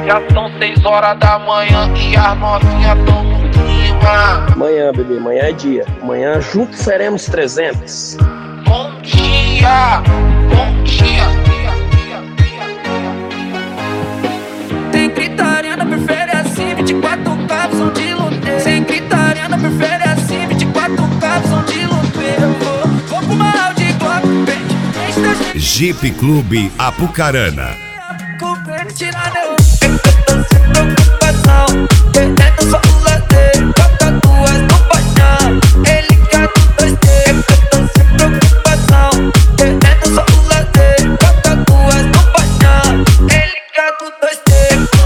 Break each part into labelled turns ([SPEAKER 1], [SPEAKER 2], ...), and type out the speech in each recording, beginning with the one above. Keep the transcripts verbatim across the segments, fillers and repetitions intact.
[SPEAKER 1] Já são seis horas da manhã e as novinhas tão no clima.
[SPEAKER 2] Amanhã, bebê, amanhã é dia. Amanhã juntos seremos trezentos.
[SPEAKER 1] Bom dia, bom dia.
[SPEAKER 3] Tem gritaria, não prefere assim, vinte e quatro cabos são de luter. Sem gritaria, não prefere assim, vinte e quatro cabos são de luter. Eu vou, vou pro mal de Glock, pente, pente da
[SPEAKER 4] Jeep Clube Apucarana.
[SPEAKER 3] tirar meu. Eu tô sem preocupação, querendo só o lazer. Toca duas no painel, ele quer do dois D. Eu tô sem preocupação, querendo só o lazer. Toca duas no painel, ele quer do dois D.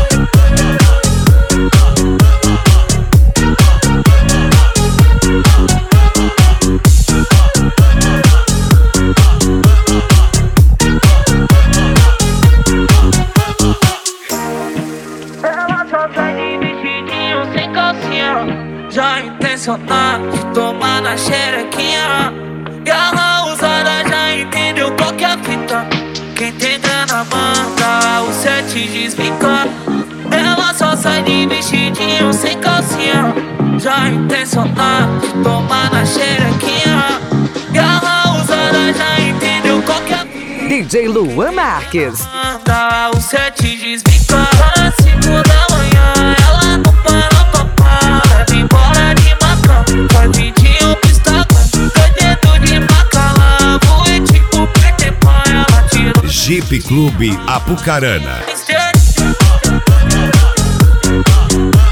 [SPEAKER 3] Já intencionado de tomar na xerequinha. E a rausada já entendeu qual que é a fita. Quem tem grana manda o sete desbica. Ela só sai de vestidinho sem calcinha. Já intencionado de tomar na xerequinha. E a rausada já entendeu qual que é a fita.
[SPEAKER 5] D J Luan Marques.
[SPEAKER 3] Manda o sete desbica. Às cinco da manhã ela não para. Embora de Macau, vai pedir um Instagram. Dois dedos de macalã, voe tipo Peter Pan. Ela tirou
[SPEAKER 4] Jeep Clube Apucarana.